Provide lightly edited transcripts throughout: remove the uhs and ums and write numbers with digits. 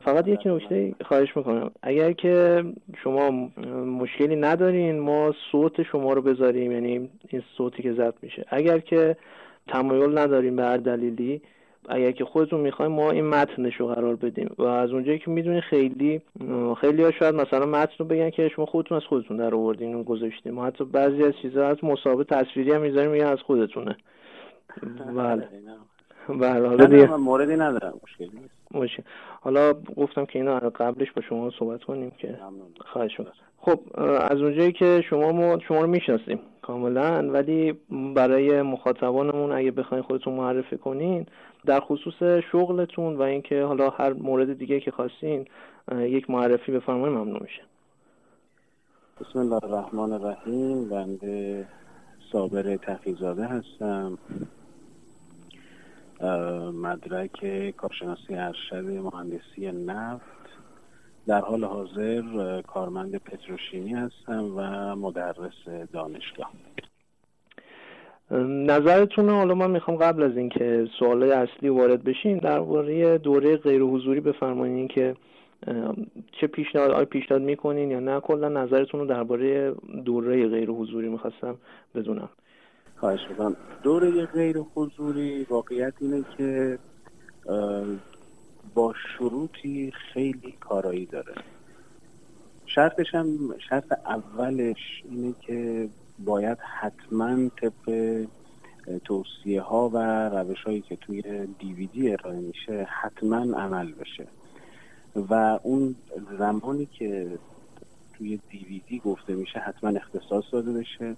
فقط یک نکته خواهش میکنم، اگر که شما مشکلی ندارین ما صوت شما رو بذاریم، یعنی این صوتی که ضبط میشه، اگر که تمایل نداریم به هر دلیلی، اگر که خودتون میخوایم ما این متنش رو قرار بدیم و از اونجایی که میدونین خیلی ها شاید مثلا متن رو بگن که شما خودتون از خودتون در آوردین و گذاشتین، ما حتی بعضی از چیزا از مسابقه تصویری هم میذاریم میگن از خودتونه. بله بله، حالا دیگه من موردی ندارم، مشکلی نیست. باشه. حالا گفتم که اینا قبلش با شما صحبت کنیم که خواهش می‌کنم. خب از اونجایی که شما رو میشناسیم کاملا، ولی برای مخاطبانمون اگه بخواید خودتون معرفی کنین در خصوص شغلتون و اینکه حالا هر مورد دیگه که خواستین یک معرفی بفرمایید ممنون میشه. بسم الله الرحمن الرحیم. بنده صابر تقی‌زاده هستم، مدرک کارشناسی ارشد مهندسی نفت، در حال حاضر کارمند پتروشیمی هستم و مدرس دانشگاه. نظرتون حالا من میخوام قبل از اینکه سوالای اصلی وارد بشین درباره دوره غیر حضوری بفرمایید که چه پیشنهاد میکنین یا نه، کلا نظرتون رو درباره دوره غیر حضوری میخواستم بدونم. خواهش میکنم. دوره غیر حضوری واقعیت اینه که با شروطی خیلی کارایی داره. شرط اولش اینه که باید حتما طبق توصیه ها و روش هایی که توی DVD ارائه میشه حتما عمل بشه و اون زمانی که توی DVD گفته میشه حتما اختصاص داده بشه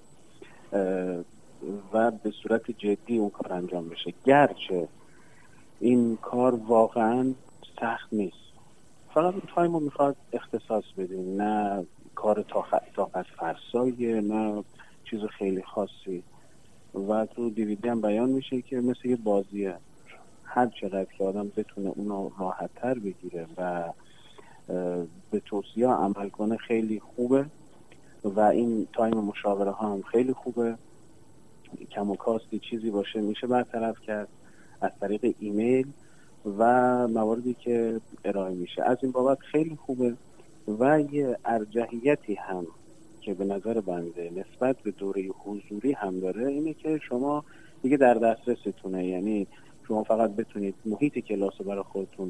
و به صورت جدی اون کار انجام بشه، گرچه این کار واقعا سخت نیست، فقط این تایم رو میخواد اختصاص بدین، نه کار طاقت فرساییه، نه چیز خیلی خاصی و تو دیویدی هم بیان میشه که مثل یه بازیه، هر چقدر که آدم بتونه اونو راحت تر بگیره و به توصیه عمل کنه خیلی خوبه و این تایم مشاوره ها هم خیلی خوبه، کم و کاستی چیزی باشه میشه برطرف کرد از طریق ایمیل و مواردی که ارائه میشه، از این بابت خیلی خوبه. و یه ارجحیتی هم که به نظر بنده نسبت به دوره حضوری هم داره اینه که شما دیگه در دسترستونه، یعنی شما فقط بتونید محیط کلاس رو برای خودتون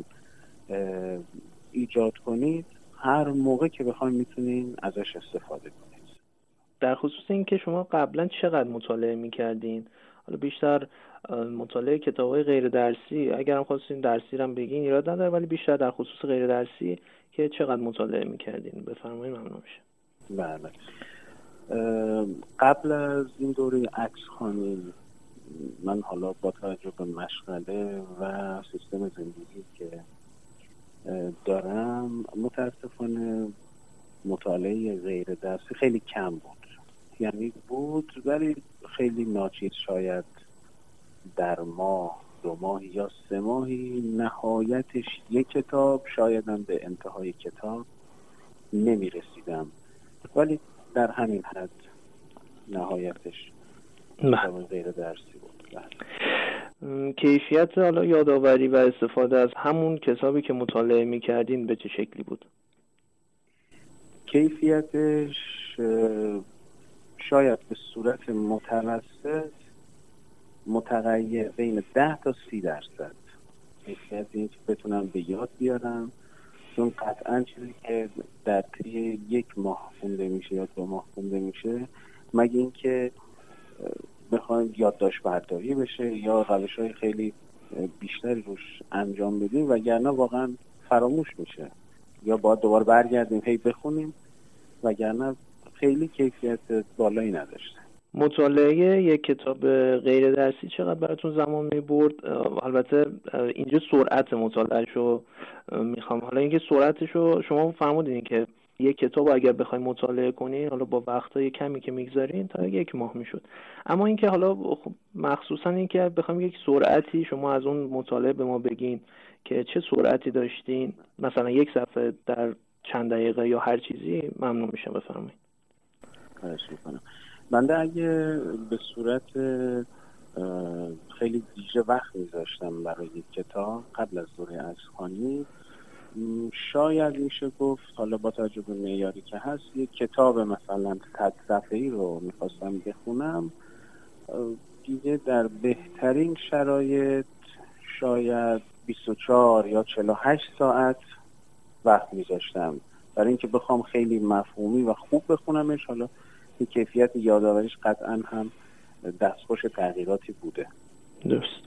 ایجاد کنید، هر موقع که بخواید میتونید ازش استفاده کنید. در خصوص این که شما قبلا چقدر مطالعه میکردین، حالا بیشتر مطالعه کتاب‌های غیر درسی، اگرم خواستین درسی هم بگین ایراد نداره، ولی بیشتر در خصوص غیر درسی که چقدر مطالعه میکردین بفرمایید ممنون میشه. بله، قبل از این دوره عکس‌خوانی من حالا با توجه به مشغله و سیستم زندگی که دارم متاسفانه مطالعه غیر درسی خیلی کم بود، یعنی بود ولی خیلی ناچیز، شاید در ماه 2 ماه یا 3 ماهی نهایتش یک کتاب، شاید هم به انتهای کتاب نمی رسیدم، ولی در همین حد نهایتش کتاب غیر درسی بود. کیفیت حالا یادآوری و استفاده از همون کتابی که مطالعه می‌کردین به چه شکلی بود؟ کیفیتش شاید به صورت متوسط متغیر بین 10 تا 30%. کیفیت این که بتونم به یاد بیارم، چون قطعا چیزی که در طی 1 ماه خونده میشه یا 2 ماه خونده میشه، مگه اینکه بخوایم یادداشت برداری بشه یا روش‌های خیلی بیشتری روش انجام بدیم، وگرنه واقعا فراموش میشه یا باید دوباره برگردیم هی بخونیم، وگرنه خیلی کیفیت بالایی نداشته. مطالعه یک کتاب غیر درسی چقدر براتون زمان می‌برد؟ البته اینجا سرعت مطالعه‌شو میخوام، حالا اینکه سرعتشو شما فرمودین که یک کتاب اگر بخواید مطالعه کنین حالا با وقتای کمی که میگذارین تا 1 ماه میشد، اما اینکه حالا مخصوصا اینکه بخوایم یک سرعتی شما از اون مطالعه به ما بگین که چه سرعتی داشتین، مثلا 1 صفحه در چند دقیقه یا هر چیزی، ممنون میشم بفرمایید. خواهش میکنم. بنده اگه به صورت خیلی ویژه وقت میذاشتم برای یک کتاب قبل از دوره عکس‌خوانی، شاید میشه گفت حالا با توجه به معیاری که هست یک کتاب مثلا 100 صفحه‌ای رو میخواستم بخونم، دیگه در بهترین شرایط شاید 24 یا 48 ساعت وقت میذاشتم برای اینکه بخوام خیلی مفهومی و خوب بخونمش. حالا که کیفیت یادآوریش قطعا هم دستخوش تغییراتی بوده. درست.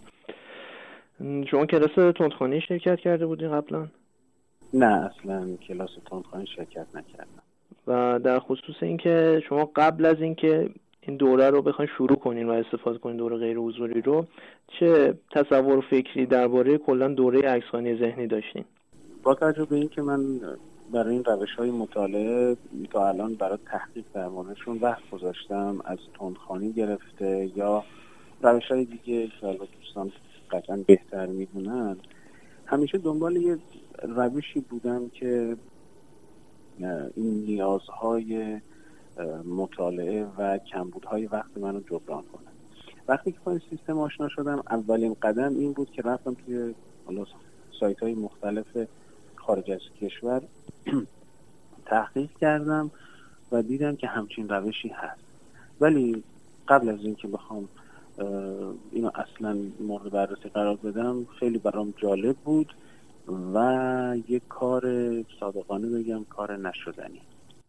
شما کلاس تندخوانی شرکت کرده بودین قبلا؟ نه، اصلا کلاس تندخوانی شرکت نکردم. و در خصوص اینکه شما قبل از اینکه این دوره رو بخواید شروع کنین و استفاده کنین دوره غیر حضوری رو، چه تصور و فکری درباره کلا دوره عکس‌خوانی ذهنی داشتین؟ با توجه به اینکه من برای این روش‌های مطالعه تا الان برای تحقیق در موردشون وقت گذاشتم، از تندخوانی گرفته یا روش‌های دیگه که البته دوستان قطعا بهتر می‌دونن، همیشه دنبال یه روشی بودم که این نیازهای مطالعه و کمبودهای وقت منو جبران کنه. وقتی که با این سیستم آشنا شدم، اولین قدم این بود که رفتم توی سایت‌های مختلف خارج از کشور تحقیق کردم و دیدم که همچین روشی هست. ولی قبل از اینکه بخوام اینو اصلا مورد بررسی قرار بدم، خیلی برام جالب بود و یک کار صادقانه بگم کار نشدنی.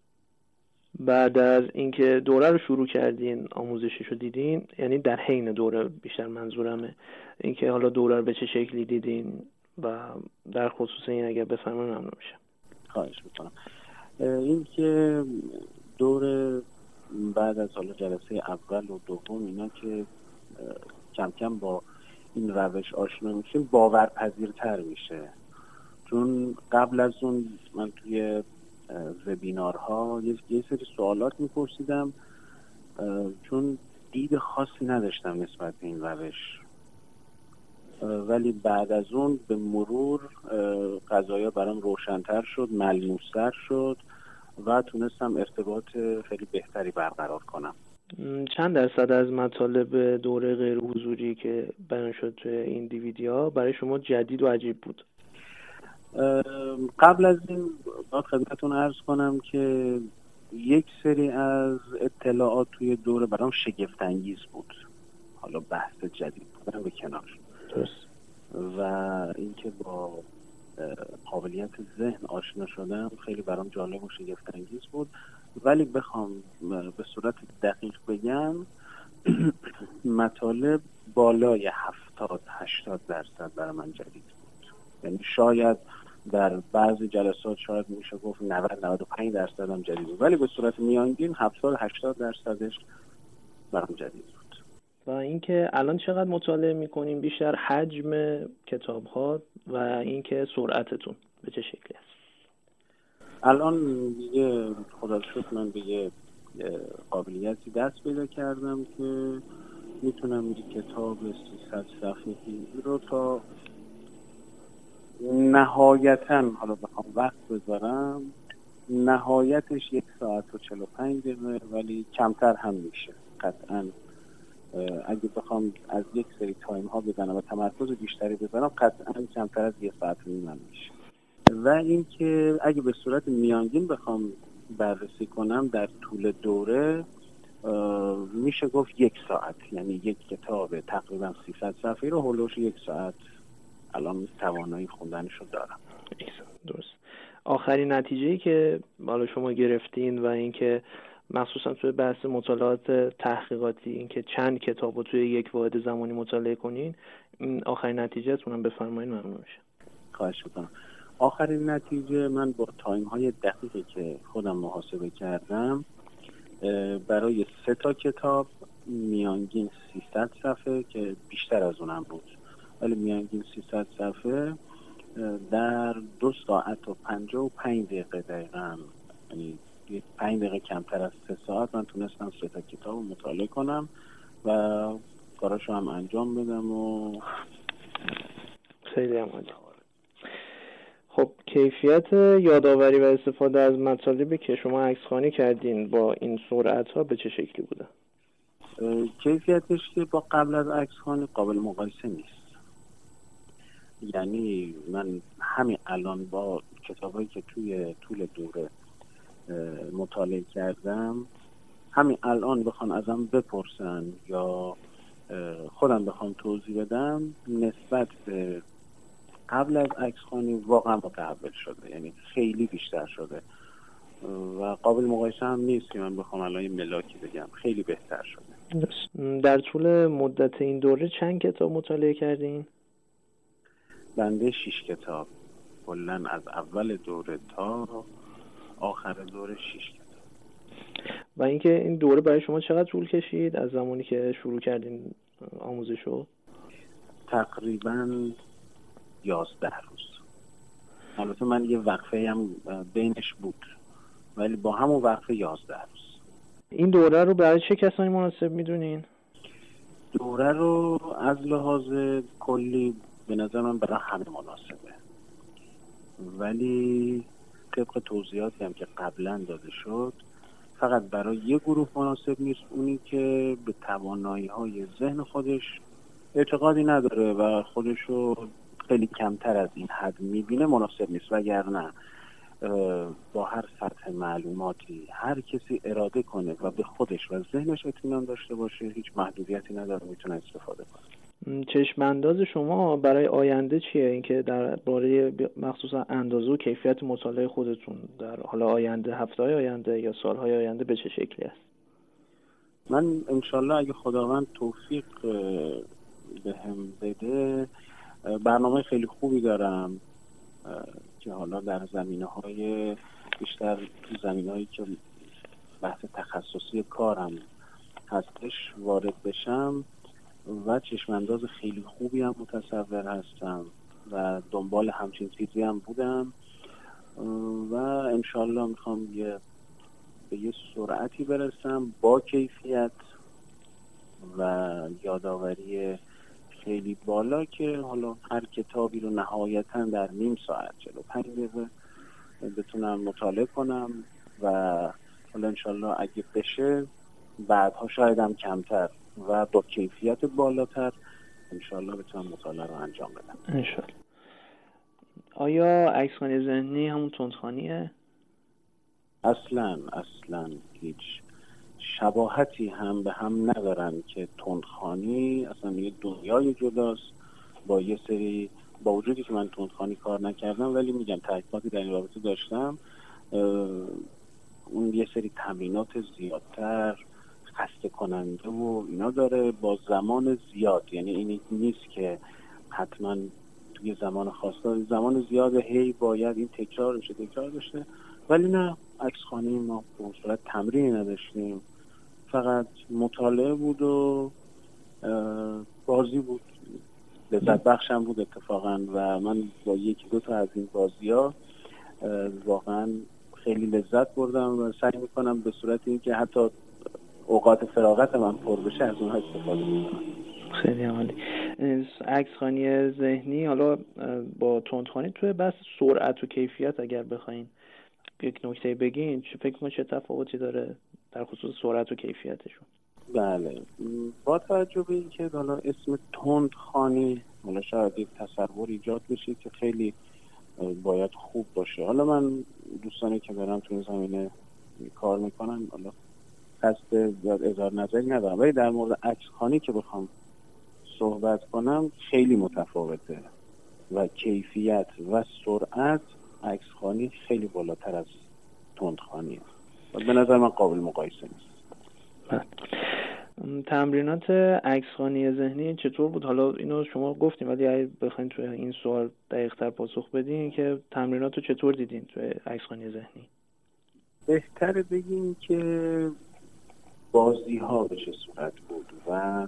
بعد از اینکه دوره رو شروع کردین، آموزشش رو دیدین، یعنی در حین دوره بیشتر منظورمه، اینکه حالا دوره رو به چه شکلی دیدین و در خصوص این اگر بفرمایید ممنون میشم. خواهش میکنم. این که دوره بعد از حالا جلسه اول و دوم اینا که کم کم با این روش آشنا میشیم، باورپذیرتر میشه. چون قبل از اون من توی وبینارها یه سری سوالات میپرسیدم، چون دید خاصی نداشتم نسبت به این روش، ولی بعد از اون به مرور قضایا برام روشن‌تر شد، ملموس‌تر شد و تونستم ارتباط خیلی بهتری برقرار کنم. چند درصد از مطالب دوره غیر حضوری که بیان شد توی این دیویدیوها برای شما جدید و عجیب بود؟ قبل از این باید خدمتتون عرض کنم که یک سری از اطلاعات توی دوره برام شگفت انگیز بود. حالا بحث جدید بودن به کنار، و اینکه با قابلیت ذهن آشنا شدم خیلی برام جالب و شگفت انگیز بود. ولی بخوام به صورت دقیق بگم مطالب بالای 70-80% برای من جدید بود. یعنی شاید در بعضی جلسات شاید میشه گفت 90-95% هم جدید بود، ولی به صورت میانگین 70-80% برام جدید بود. و اینکه الان چقدر مطالعه میکنیم، بیشتر حجم کتاب ها و اینکه سرعتتون به چه شکلی است؟ الان دیگه خدا رو شکر من به یه قابلیتی دست پیدا کردم که میتونم یک کتاب 300 صفحه‌ای رو تا نهایتاً، حالا بخوام وقت بذارم، نهایتش 1 ساعت و 45 دقیقه، ولی کمتر هم میشه قطعاً. اگه بخوام از یک سری تایم ها بزنم و تمرکز بیشتری بزنم، قطعاً کمتر از 1 ساعت و نیم میشه. و اینکه اگه به صورت میانگین بخوام بررسی کنم در طول دوره، میشه گفت 1 ساعت، یعنی یک کتاب تقریبا 300 صفحه‌ای رو هولوش 1 ساعت الان توانایی خوندنش رو دارم. درست. آخرین نتیجه‌ای که بالا شما گرفتین و اینکه مخصوصا توی بحث مطالعات تحقیقاتی، اینکه چند کتاب رو توی یک واحد زمانی مطالعه کنین، آخرین نتیجه‌تون هم بفرمایید ممنون میشم. خواهش می‌کنم. آخرین نتیجه من با تایم‌های دقیقی که خودم محاسبه کردم، برای 3 تا کتاب میانگین 300 صفحه که بیشتر از اونم بود، ولی میانگین 300 صفحه در 2 ساعت و 55 دقیقه دقیقاً، یعنی 5 دقیقه کمتر از 3 ساعت من تونستم 3 تا کتاب رو مطالعه کنم و کاراشو هم انجام بدم و خیلی هم عالی. خب کیفیت یادآوری و استفاده از مطالبی که شما عکس‌خوانی کردین با این سرعت‌ها به چه شکلی بوده؟ کیفیتش که با قبل از عکس‌خوانی قابل مقایسه نیست. یعنی من همین الان با کتابایی که توی طول دوره مطالعه کردم، همین الان بخوان ازم بپرسن یا خودم بخوام توضیح بدم، نسبت به قبل از عکسخوانی واقعا متحول شده، یعنی خیلی بیشتر شده و قابل مقایسه هم نیست که من بخوام الان یه ملاکی بگم، خیلی بهتر شده. در طول مدت این دوره چند کتاب مطالعه کردین؟ بنده 6 کتاب، کلاً از اول دوره تا آخر دوره 6 کتاب. و اینکه این دوره برای شما چقدر طول کشید از زمانی که شروع کردین آموزشو؟ تقریباً 11 روز. البته من یه وقفه هم بینش بود، ولی با همون وقفه 11 روز. این دوره رو برای چه کسانی مناسب میدونین؟ دوره رو از لحاظ کلی به نظر من برای همه مناسبه، ولی طبق توضیحاتی هم که قبلا داده شد فقط برای یه گروه مناسب نیست، اونی که به توانایی‌های ذهن خودش اعتقادی نداره و خودشو خیلی کمتر از این حد میبینه مناسب نیست. وگرنه با هر سطح معلوماتی هر کسی اراده کنه و به خودش و ذهنش اطمینان داشته باشه هیچ محدودیتی نداره، میتونه استفاده کنه. چشم انداز شما برای آینده چیه؟ اینکه درباره مخصوصا اندازه و کیفیت مطالعه خودتون در حال آینده، هفته‌های آینده یا سال‌های آینده به چه شکلی است؟ من انشالله اگه خداوند توفیق بهم بده برنامه خیلی خوبی دارم که حالا در زمینه‌های بیشتر تو زمینه‌هایی که بحث تخصصی کارم هستش وارد بشم و چشمانداز خیلی خوبی هم متصور هستم و دنبال همچین چیزی هم بودم و انشالله میخوام به یه سرعتی برسم با کیفیت و یادآوری خیلی بالا که حالا هر کتابی رو نهایتاً در نیم ساعت 45 دقیقه بتونم مطالعه کنم و حالا انشالله اگه بشه بعدها شاید هم کمتر و با کیفیت بالاتر انشالله بتونم مطالعه رو انجام بدم. انشالله. آیا عکسخوانی ذهنی همون تندخوانیه؟ اصلاً هیچ شباهتی هم به هم ندارن که تندخوانی اصلا یه دنیای جداست با یه سری، با وجودی که من تندخوانی کار نکردم ولی میگم تحقیقاتی در این رابطه داشتم، اون یه سری تمرینات زیادتر خسته کننده و اینا داره با زمان زیاد، یعنی این نیست که حتما توی زمان خاص داره، زمان زیاد هی باید این تکرار بشه، ولی نه، عکسخوانی ما به صورت تمرینی نداشتیم، فقط مطالعه بود و بازی بود، لذت بخشم بود اتفاقا و من با یکی دو تا از این بازی‌ها واقعا خیلی لذت بردم و سعی میکنم به صورت اینکه حتی اوقات فراغت من پر بشه از اونها استفاده کنم. خیلی عالی. عکسخوانی ذهنی حالا با تندخوانی توی بحث سرعت و کیفیت اگر بخواین یک نکته بگین، فکر کنید چه تفاوتی داره در خصوص سرعت و کیفیتشون؟ بله، با توجه به اینکه حالا اسم تندخوانی حالا شاید یک تصور ایجاد بشه که خیلی باید خوب باشه. حالا من دوستانی که دارم تو این زمینه کار میکنن حالا قصد زیاد اظهار نظری ندارم، ولی در مورد عکسخوانی که بخوام صحبت کنم خیلی متفاوته و کیفیت و سرعت عکسخوانی خیلی بالاتر از تندخوانیه و به نظر من قابل مقایسه نیست. تمرینات عکسخوانی ذهنی چطور بود؟ حالا اینو شما گفتیم ولی اگه بخواید توی این سوال دقیق‌تر پاسخ بدین که تمرینات رو چطور دیدین توی عکسخوانی ذهنی؟ بهتره بگیم که بازی ها به چه صورت بود و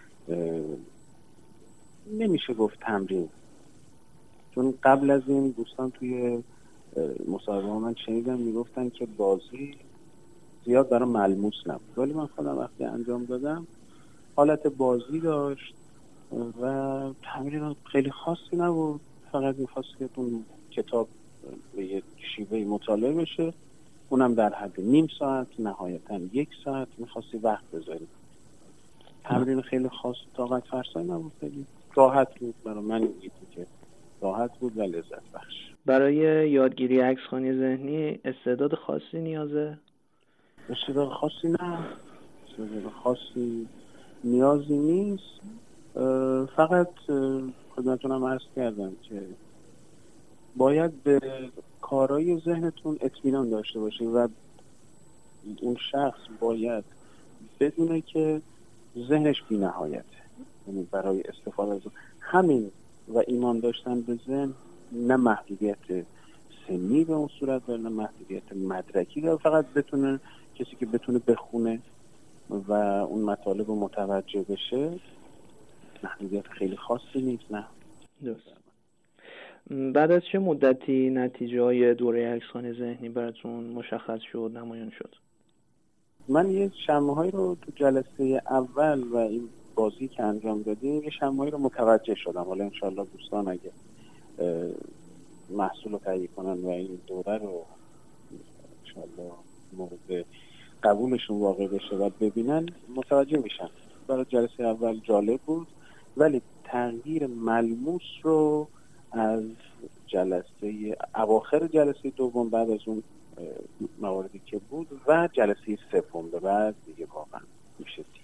نمیشه گفت تمرین، چون قبل از این دوستان توی مصاحبه من شنیدم میگفتن که بازی زیاد برای ملموس نبود، ولی من خودم وقتی انجام دادم حالت بازی داشت و تمرین خیلی خاصی نبود، فقط می‌خواست که اون کتاب به یه شیوه مطالعه بشه، اونم در حد نیم ساعت نهایتاً 1 ساعت می‌خواستی وقت بذاری. تمرین خیلی خاص طاقت فرسایی نبود، خیلی راحت بود برای من دیدی که راحت بود و لذت بخش. برای یادگیری عکسخوانی ذهنی استعداد خاصی نیازه؟ استعداد خاصی نه، استعداد خاصی نیازی نیست. فقط خدمتتونم عرض کردم که باید به کارهای ذهنتون اطمینان داشته باشید و اون شخص باید بدونه که ذهنش بی‌نهایته، یعنی برای استفاده از همین و ایمان داشتن به ذهن نه محدودیت سنی به اون صورت داره نه محدودیت مدرکی داره، فقط بتونه کسی که بتونه بخونه و اون مطالب رو متوجه بشه، محدودیت خیلی خاصی نیست. نه درست. بعد از چه مدتی نتیجه های دوره عکسخوانی ذهنی براتون مشخص شد، نمایان شد؟ من یه شمعهایی رو تو جلسه اول و این بازی که انجام دادیم یه شمعهایی رو متوجه شدم. حالا انشالله دوستان اگه محصول رو تهیه کنن و این دوره رو انشالله مورد قبولشون واقع بشه و ببینن متوجه میشن. برای جلسه اول جالب بود، ولی تغییر ملموس رو از جلسه اواخر جلسه دوم بعد از اون مواردی که بود و جلسه سوم به بعد دیگه واقعا میشه دید.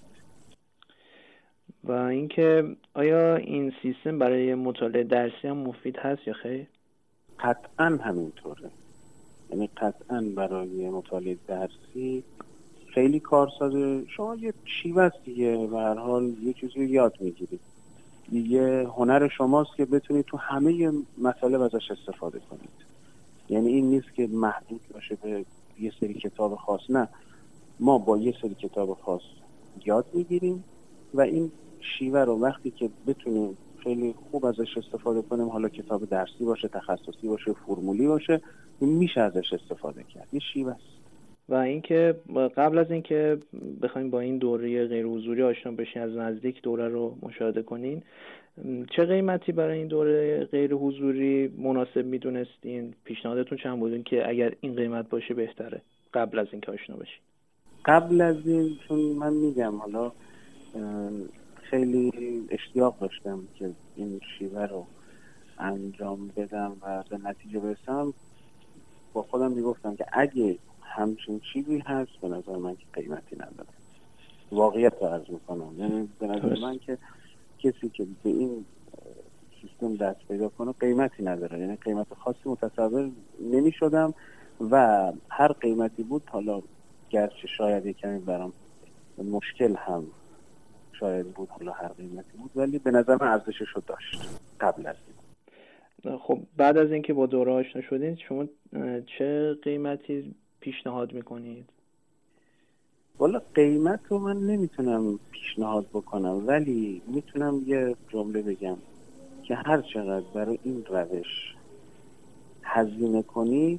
و اینکه آیا این سیستم برای مطالعه درسی هم مفید هست یا خیر؟ قطعا همینطوره، یعنی قطعا برای مطالعه درسی خیلی کارسازه. شما یه شیوه است دیگه، به هر حال یه چیزی یاد میگیرید، یه هنر شماست که بتونید تو همه مسائل ازش استفاده کنید. یعنی این نیست که محدود باشه به یه سری کتاب خاص، نه، ما با یه سری کتاب خاص یاد میگیریم و این شیوه رو وقتی که بتونیم خیلی خوب ازش استفاده کنیم، حالا کتاب درسی باشه، تخصصی باشه، فرمولی باشه، میشه ازش استفاده کرد. یه شیوه است. و اینکه قبل از اینکه بخواید با این دوره غیر حضوری آشنا بشین، از نزدیک دوره رو مشاهده کنین، چه قیمتی برای این دوره غیر حضوری مناسب میدونستین؟ پیشنهادتون چند بودین که اگر این قیمت باشه بهتره قبل از اینکه آشنا بشین؟ قبل از این، چون من میگم حالا خیلی اشتیاق داشتم که این شیوه رو انجام بدم و به نتیجه برسم، با خودم میگفتم که اگه همچین چیزی هست به نظر من که قیمتی نداره. واقعیت رو عرض میکنم، یعنی به نظر من که کسی که به این سیستم دست پیدا کنه قیمتی نداره، یعنی قیمت خاصی متصور نمی شدم و هر قیمتی بود، حالا گرچه شاید یکمی برام مشکل هم شاید بود، حالا هر قیمتی بود، ولی به نظر من ارزشش رو داشت قبل از این. خب بعد از اینکه با دوره آشنا شدین شما چه قیمتی پیشنهاد میکنید؟ والا قیمت رو من نمیتونم پیشنهاد بکنم، ولی میتونم یه جمله بگم که هر چقدر برای این روش هزینه کنید،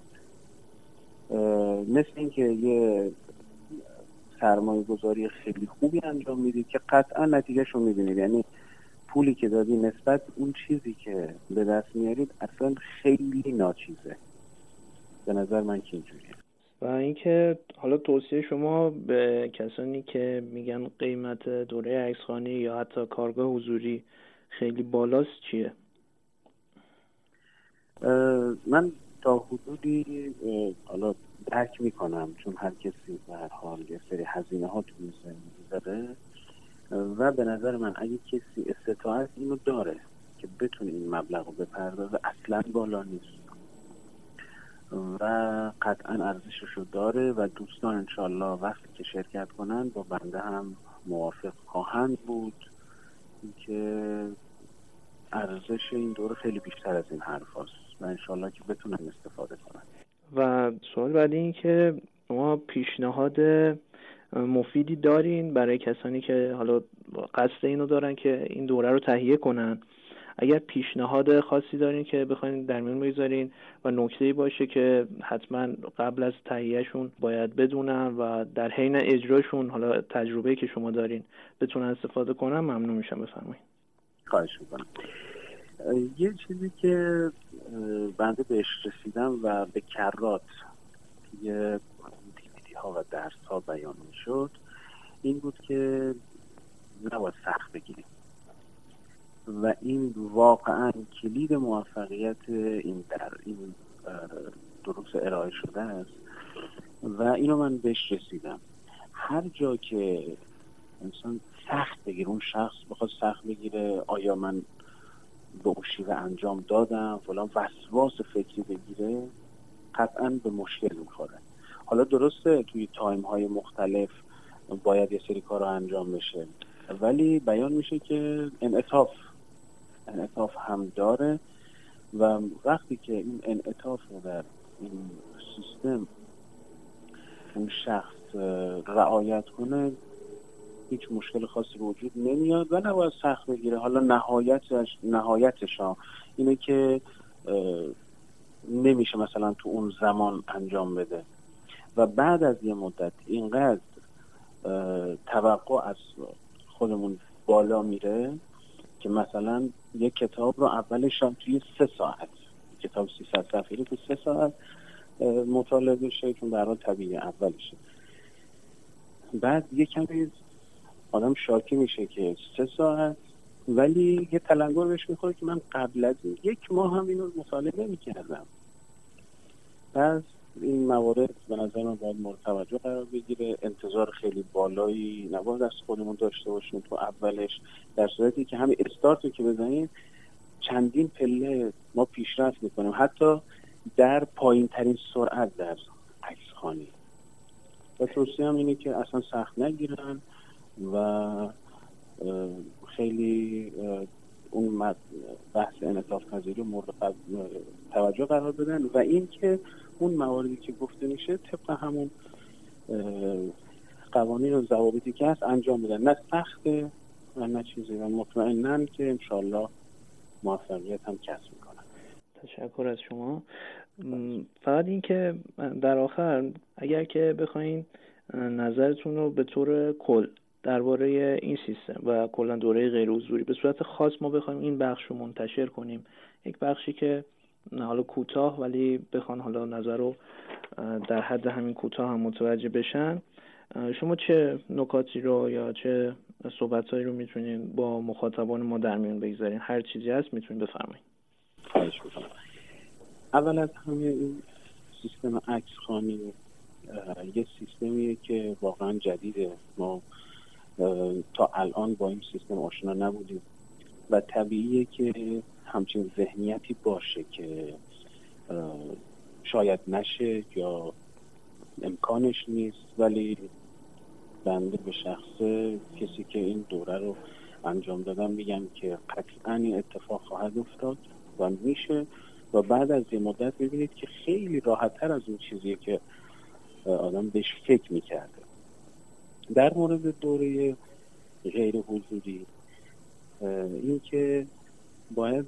مثل اینکه یه سرمایه گذاری خیلی خوبی انجام میدید که قطعا نتیجهش رو میبینید. یعنی پولی که دادی نسبت اون چیزی که به دست میارید اصلا خیلی ناچیزه. به نظر من که اینجوریه. و اینکه حالا توصیه شما به کسانی که میگن قیمت دوره عکسخوانی یا حتی کارگاه حضوری خیلی بالاست چیه؟ من تا حدودی حالا درک میکنم، چون هر کسی به هر حال یه سری هزینه ها توی زندگی داره و به نظر من اگه کسی استطاعت اینو داره که بتونه این مبلغ رو بپردازه اصلا بالا نیست و قطعا ارزشش رو داره و دوستان انشالله وقتی که شرکت کنن با بنده هم موافق خواهند بود که ارزش این دوره خیلی بیشتر از این حرف هست و انشالله که بتونن استفاده کنن. و سوال بعدی این که شما پیشنهاد مفیدی دارین برای کسانی که حالا قصد اینو دارن که این دوره رو تهیه کنن؟ اگر پیشنهاد خاصی دارین که بخواین در میون بگذارین و نکته‌ای باشه که حتما قبل از تهیهشون باید بدونن و در حین اجراشون حالا تجربه‌ای که شما دارین بتونن استفاده کنن، ممنون میشم. بفرمایید. خواهش میکنم. یه چیزی که بنده بهش رسیدم و به کرات توی دیویدی ها و درس ها بیان میشد این بود که نباید سخت بگیریم. و این واقعا کلید موفقیت این دروس ارائه شده است و اینو من بهش رسیدم. هر جا که انسان سخت بگیره، اون شخص بخواد سخت بگیره آیا من به اون شیوه انجام دادم فلان، وسواس فکری بگیره، قطعا به مشکل میخوره. حالا درسته توی تایم های مختلف باید یه سری کار رو انجام بشه، ولی بیان میشه که انعطاف هم داره و وقتی که این انعطاف رو در این سیستم اون شخص رعایت کنه هیچ مشکل خاصی به وجود نمیاد و نباید سخت بگیره. حالا نهایتش اینه که نمیشه مثلا تو اون زمان انجام بده و بعد از یه مدت اینقدر توقع از خودمون بالا میره که مثلا یک کتاب رو اولش هم توی 3 ساعت، کتاب 300 صفحه‌ای تو 3 ساعت مطالعه بشه، چون در حال طبیعی اولشه. بعد یه کمی آدم شاکی میشه که 3 ساعت، ولی یه تلنگر بهش میخوره که من قبل از 1 ماه هم اینو مطالعه نمی‌کردم. پس این موارد به نظر من باید مورد توجه قرار بگیره. انتظار خیلی بالایی نباید از خودمون داشته باشیم تو اولش، در صورتی که همین استارت که بزنیم چندین پله ما پیشرفت میکنیم، حتی در پایین ترین سرعت در عکسخوانی. و توصیه هم اینه که اصلا سخت نگیرن و خیلی اون بحث انعطاف پذیری مورد توجه قرار بدن و این که اون مواردی که گفته میشه طبق همون قوانین و ضوابطی که هست انجام بدن، نه سخته و نه چیزی، و مطمئنن که انشالله موفقیت هم کسب میکنن. تشکر از شما. فقط این که در آخر اگر که بخواین نظرتون رو به طور کل درباره این سیستم و کلا دوره غیر حضوری به صورت خاص ما بخوایم این بخش رو منتشر کنیم، یک بخشی که حالا کوتاه ولی بخوان حالا نظر رو در حد همین کوتاه هم متوجه بشن، شما چه نکاتی رو یا چه صحبتایی رو میتونین با مخاطبان ما در میون بگذارین؟ هر چیزی هست میتونین بفرمایید. خواهش می‌کنم. اول از همه این سیستم عکس‌خوانی یه سیستمیه که واقعا جدیده. ما تا الان با این سیستم آشنا نبودیم و طبیعیه که همچین ذهنیتی باشه که شاید نشه یا امکانش نیست، ولی بنده به شخص کسی که این دوره رو انجام دادم میگم که قطعاً این اتفاق خواهد افتاد و میشه و بعد از یه مدت میبینید که خیلی راحت‌تر از اون چیزیه که آدم بهش فکر میکرده. در مورد دوره غیر حضوری این که باید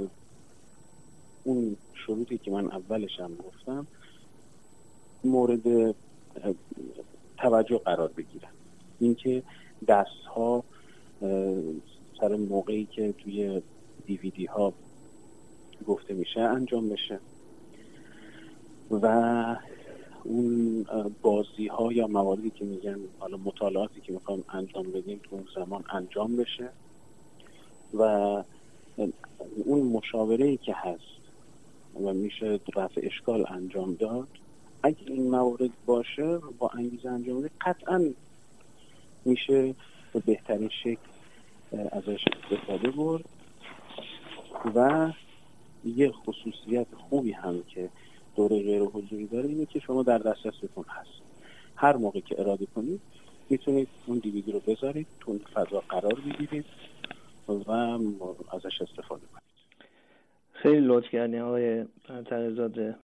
اون شروطی که من اولش هم گفتم مورد توجه قرار بگیرن. این که دست‌ها سر موقعی که توی DVD ها گفته میشه انجام بشه و اون بازی ها یا مواردی که میگن حالا مطالعاتی که میخوام انجام بدیم تو اون زمان انجام بشه و اون مشاوره‌ای که هست و میشه رفع اشکال انجام داد، اگه این موارد باشه با انگیزه انجام بده قطعا میشه به بهترین شکل ازش استفاده برد. و یه خصوصیت خوبی هم که دوره غیر حضوری داره اینه که شما در دسترستون هست، هر موقع که اراده کنید میتونید اون DVD رو بذارید تو اون فضا قرار بگیرید و ازش استفاده کنید. خیلی لطف کردین آقای تقی‌زاده.